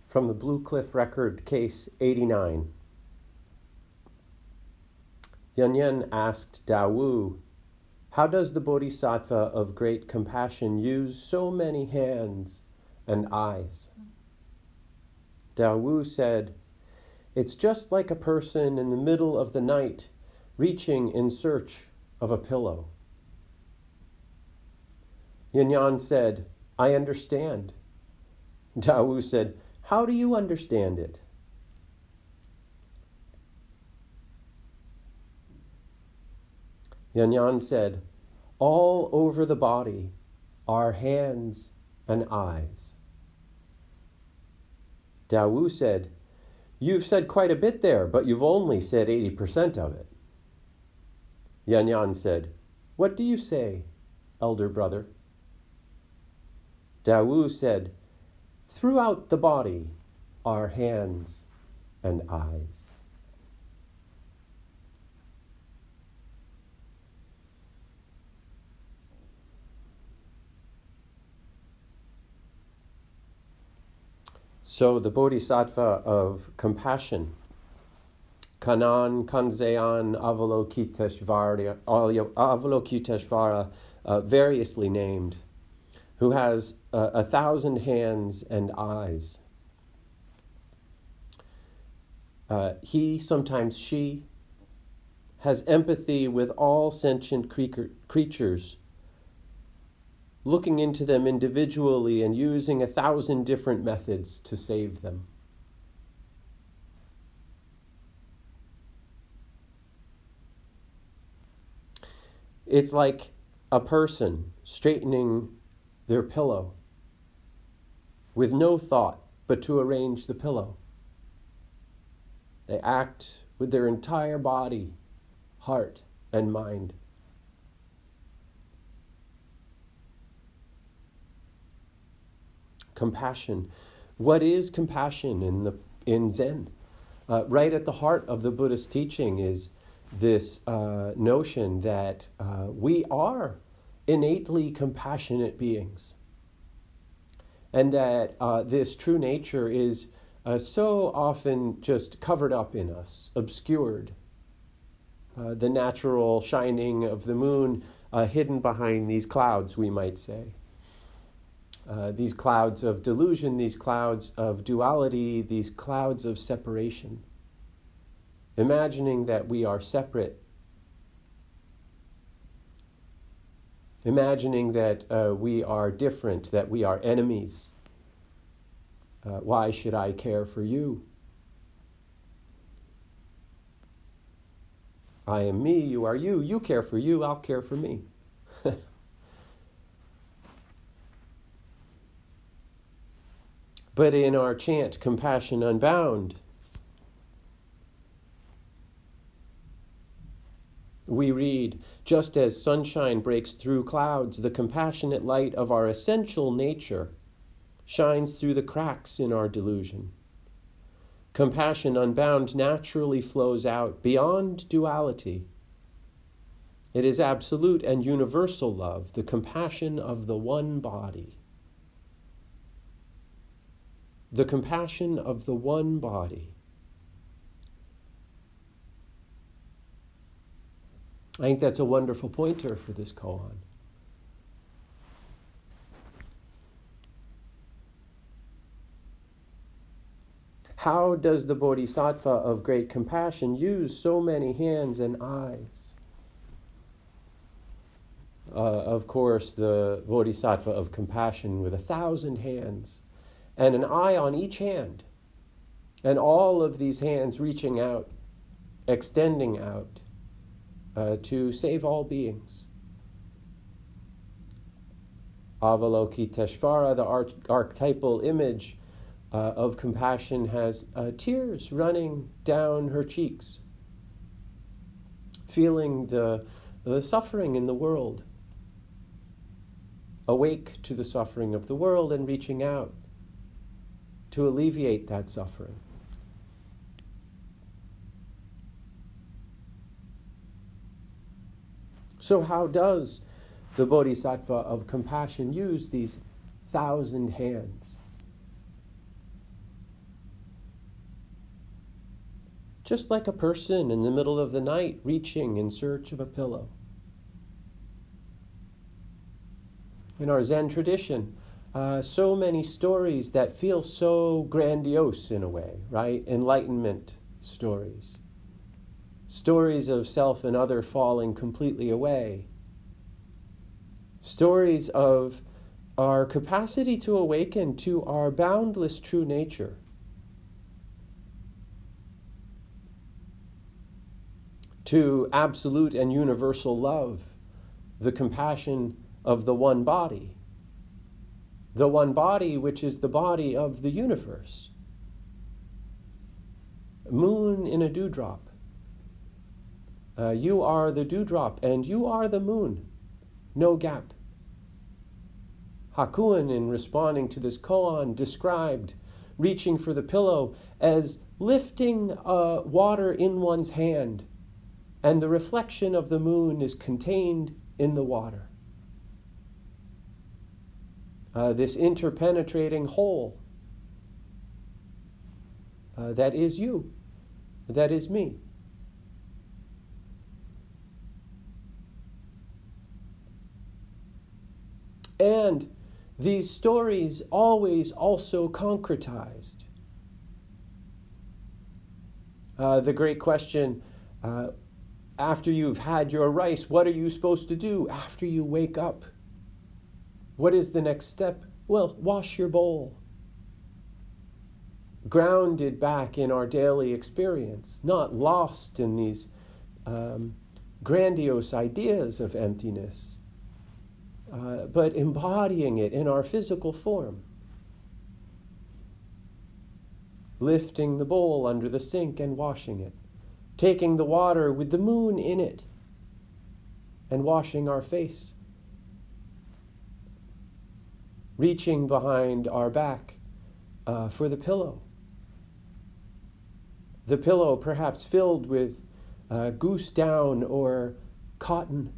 from the Blue Cliff Record, Case 89. Yanyan asked Dawu, "How does the Bodhisattva of great compassion use so many hands and eyes?" Dawu said, "It's just like a person in the middle of the night reaching in search of a pillow." Yanyan said, "I understand." Dawu said, "How do you understand it?" Yanyan said, "All over the body are hands and eyes." Dawu said, "You've said quite a bit there, but you've only said 80% of it." Yanyan said, "What do you say, elder brother?" Dawu said, "Throughout the body are hands and eyes." So the Bodhisattva of compassion, Kanan Kanzean Avalokiteshvara, variously named, who has 1,000 hands and eyes. He, sometimes she, has empathy with all sentient creatures, looking into them individually and using 1,000 different methods to save them. It's like a person straightening their pillow with no thought but to arrange the pillow. They act with their entire body, heart, and mind. Compassion. What is compassion in Zen? Right at the heart of the Buddhist teaching is this notion that we are innately compassionate beings, and that this true nature is so often just covered up in us, obscured. The natural shining of the moon hidden behind these clouds, we might say. These clouds of delusion, these clouds of duality, these clouds of separation. Imagining that we are separate. Imagining that we are different, that we are enemies. Why should I care for you? I am me, you are you. You care for you, I'll care for me. But in our chant, Compassion Unbound, we read, "Just as sunshine breaks through clouds, the compassionate light of our essential nature shines through the cracks in our delusion. Compassion unbound naturally flows out beyond duality. It is absolute and universal love, the compassion of the one body." The compassion of the one body. I think that's a wonderful pointer for this koan. How does the Bodhisattva of great compassion use so many hands and eyes? Of course, the Bodhisattva of compassion with 1,000 hands and an eye on each hand, and all of these hands reaching out, extending out to save all beings. Avalokiteshvara, the archetypal image of compassion, has tears running down her cheeks, feeling the suffering in the world, awake to the suffering of the world and reaching out to alleviate that suffering. So how does the Bodhisattva of compassion use these 1,000 hands? just like a person in the middle of the night reaching in search of a pillow. In our Zen tradition, so many stories that feel so grandiose in a way, right? Enlightenment stories. Stories of self and other falling completely away. Stories of our capacity to awaken to our boundless true nature. To absolute and universal love, the compassion of the one body. The one body which is the body of the universe. Moon in a dewdrop. You are the dewdrop and you are the moon. No gap. Hakuin, in responding to this koan, described reaching for the pillow as lifting water in one's hand, and the reflection of the moon is contained in the water. This interpenetrating whole that is you, that is me. And these stories always also concretized. The great question, after you've had your rice, what are you supposed to do after you wake up? What is the next step? Well, wash your bowl. Grounded back in our daily experience, not lost in these grandiose ideas of emptiness, but embodying it in our physical form. Lifting the bowl under the sink and washing it. Taking the water with the moon in it and washing our face. Reaching behind our back for the pillow. The pillow perhaps filled with goose down or cotton.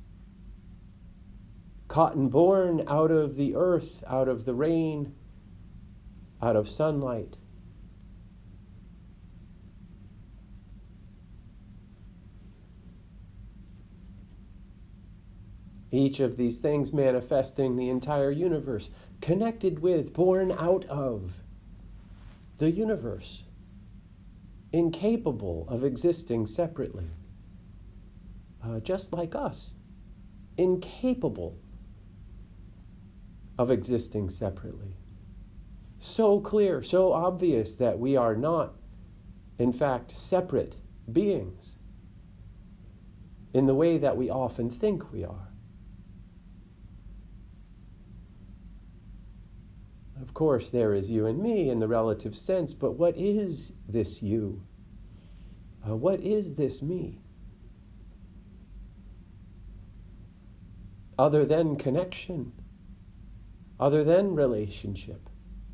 Cotton born out of the earth, out of the rain, out of sunlight. Each of these things manifesting the entire universe, connected with, born out of the universe, incapable of existing separately, just like us, incapable of existing separately. So clear, so obvious that we are not, in fact, separate beings in the way that we often think we are. Of course, there is you and me in the relative sense, but what is this you? What is this me? Other than connection, other than relationship.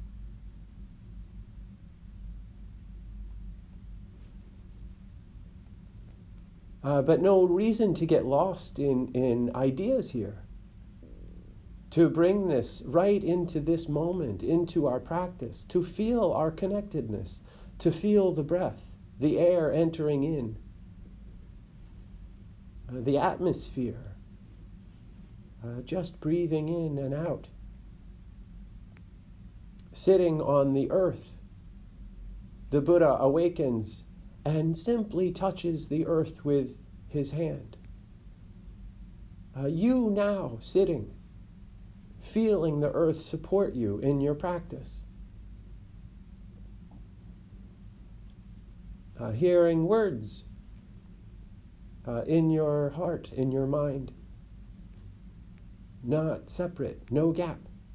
But no reason to get lost in ideas here. To bring this right into this moment, into our practice, to feel our connectedness, to feel the breath, the air entering in, the atmosphere, just breathing in and out. Sitting on the earth, the Buddha awakens and simply touches the earth with his hand. You now sitting, feeling the earth support you in your practice. Hearing words in your heart, in your mind. Not separate, no gap.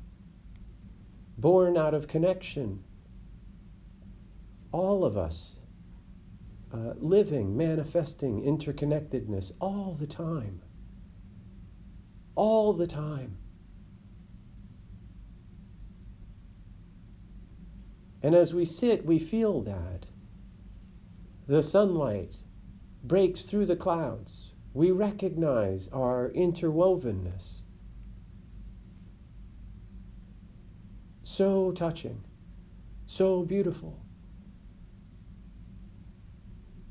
Born out of connection. All of us living, manifesting interconnectedness all the time. All the time. And as we sit, we feel that. The sunlight breaks through the clouds. We recognize our interwovenness. So touching, so beautiful.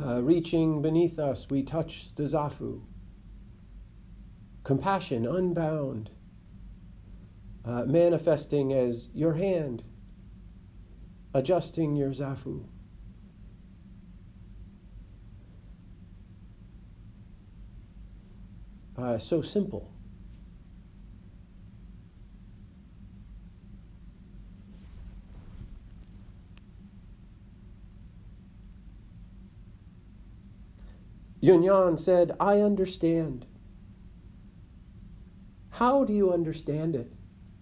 Reaching beneath us, we touch the Zafu. Compassion unbound, manifesting as your hand, adjusting your Zafu. So simple. Yunyan said, I understand. How do you understand it?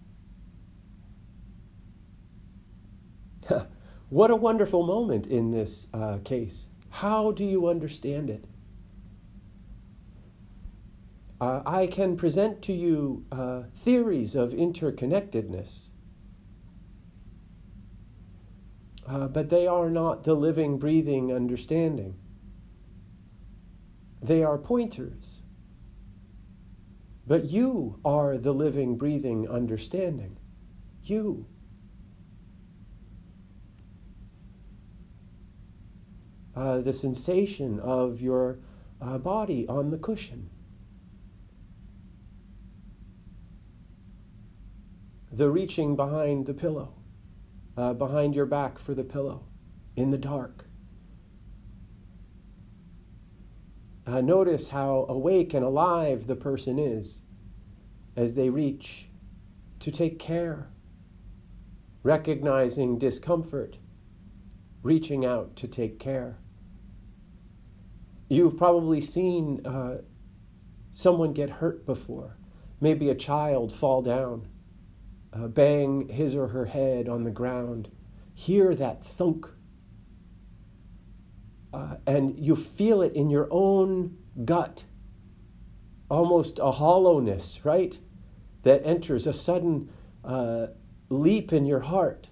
What a wonderful moment in this case. How do you understand it? I can present to you theories of interconnectedness, but they are not the living, breathing understanding. They are pointers. But you are the living, breathing understanding. You. The sensation of your body on the cushion. The reaching behind the pillow, behind your back for the pillow, in the dark. Notice how awake and alive the person is as they reach to take care, recognizing discomfort, reaching out to take care. You've probably seen someone get hurt before, maybe a child fall down, bang his or her head on the ground, hear that thunk, and you feel it in your own gut, almost a hollowness, right? That enters, a sudden leap in your heart.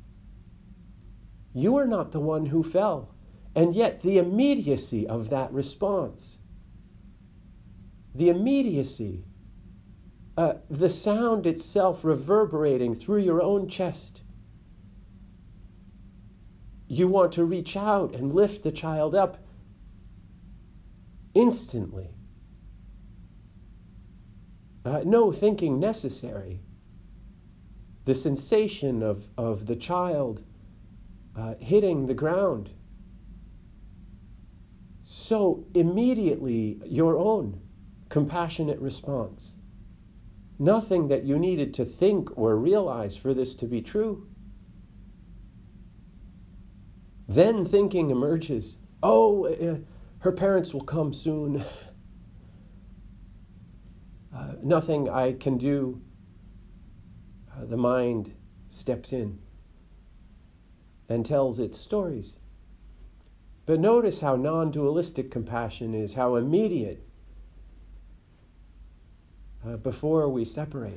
You are not the one who fell, and yet the immediacy of that response, the immediacy, the sound itself reverberating through your own chest. You want to reach out and lift the child up instantly. No thinking necessary. The sensation of the child hitting the ground. So immediately your own compassionate response. Nothing that you needed to think or realize for this to be true. Then thinking emerges, her parents will come soon. Nothing I can do. The mind steps in and tells its stories. But notice how non-dualistic compassion is, how immediate before we separate.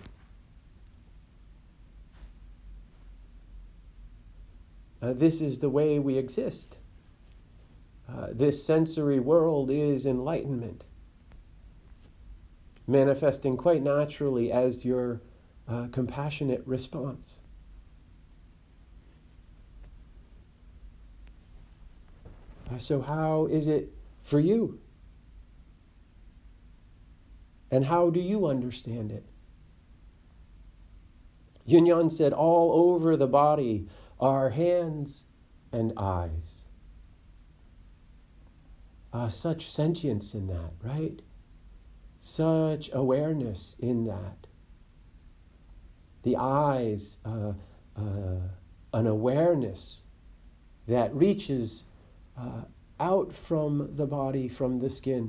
This is the way we exist. This sensory world is enlightenment, manifesting quite naturally as your compassionate response. So how is it for you? And how do you understand it? Yunyan said, all over the body are hands and eyes. Such sentience in that, right? Such awareness in that. The eyes, an awareness that reaches out from the body, from the skin,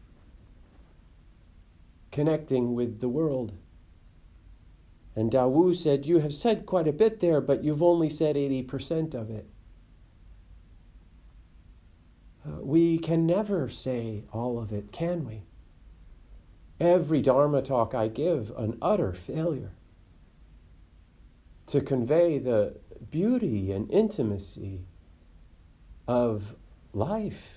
connecting with the world. And Dawu said, you have said quite a bit there, but you've only said 80% of it. We can never say all of it, can we? Every Dharma talk I give, an utter failure to convey the beauty and intimacy of life.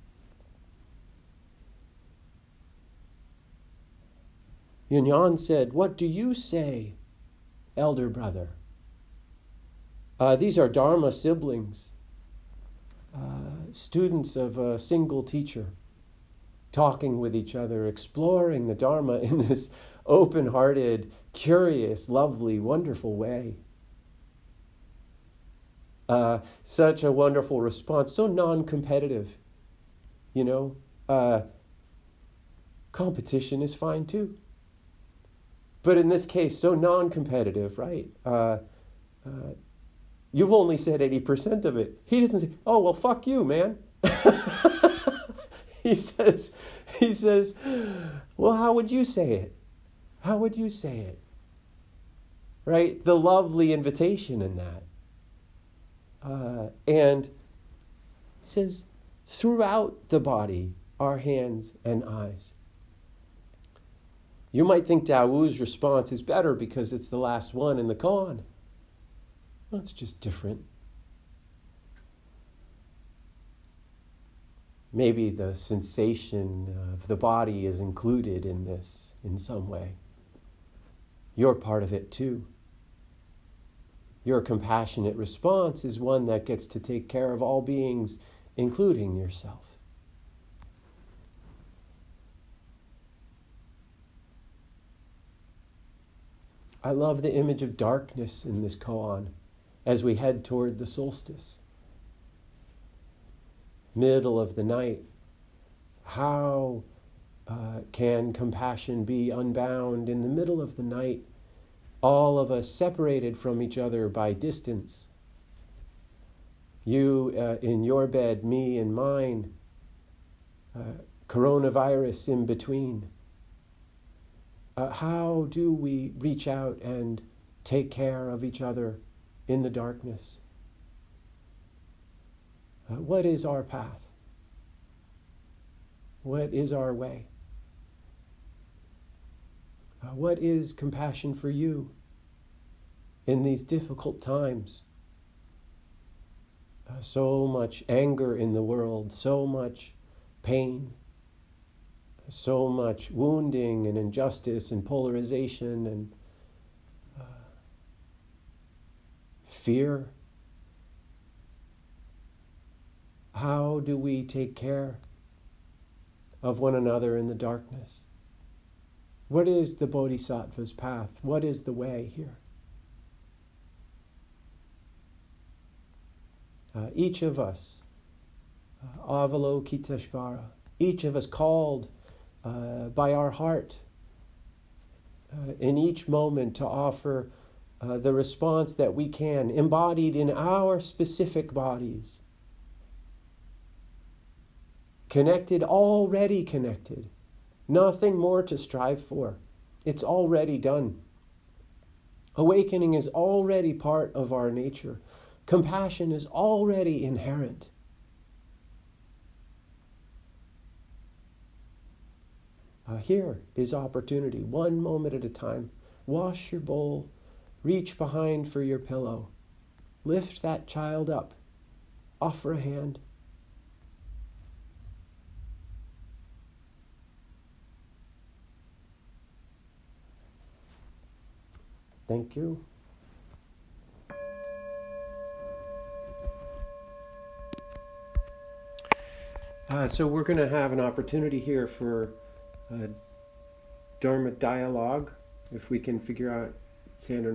Yunyan said, what do you say, elder brother? These are Dharma siblings. students of a single teacher, talking with each other, exploring the Dharma in this open-hearted, curious, lovely, wonderful way. Such a wonderful response, so non-competitive. Competition is fine too. But in this case, so non-competitive, right? You've only said 80% of it. He doesn't say, oh, well, fuck you, man. He says, well, how would you say it? How would you say it? Right? The lovely invitation in that. And he says, throughout the body are hands and eyes. You might think Dao's response is better because it's the last one in the koan. Well, it's just different. Maybe the sensation of the body is included in this in some way. You're part of it too. Your compassionate response is one that gets to take care of all beings, including yourself. I love the image of darkness in this koan as we head toward the solstice. Middle of the night. How can compassion be unbound in the middle of the night? All of us separated from each other by distance. You in your bed, me in mine. Coronavirus in between. How do we reach out and take care of each other in the darkness? What is our path? What is our way? What is compassion for you in these difficult times? So much anger in the world, so much pain, so much wounding and injustice and polarization and fear. How do we take care of one another in the darkness? What is the Bodhisattva's path? What is the way here? Each of us, Avalokiteshvara, each of us called by our heart in each moment to offer the response that we can, embodied in our specific bodies. Connected, already connected. Nothing more to strive for. It's already done. Awakening is already part of our nature. Compassion is already inherent. Here is opportunity, one moment at a time. Wash your bowl, reach behind for your pillow. Lift that child up, offer a hand. Thank you. So we're going to have an opportunity here for Dharma dialogue, if we can figure out Sandra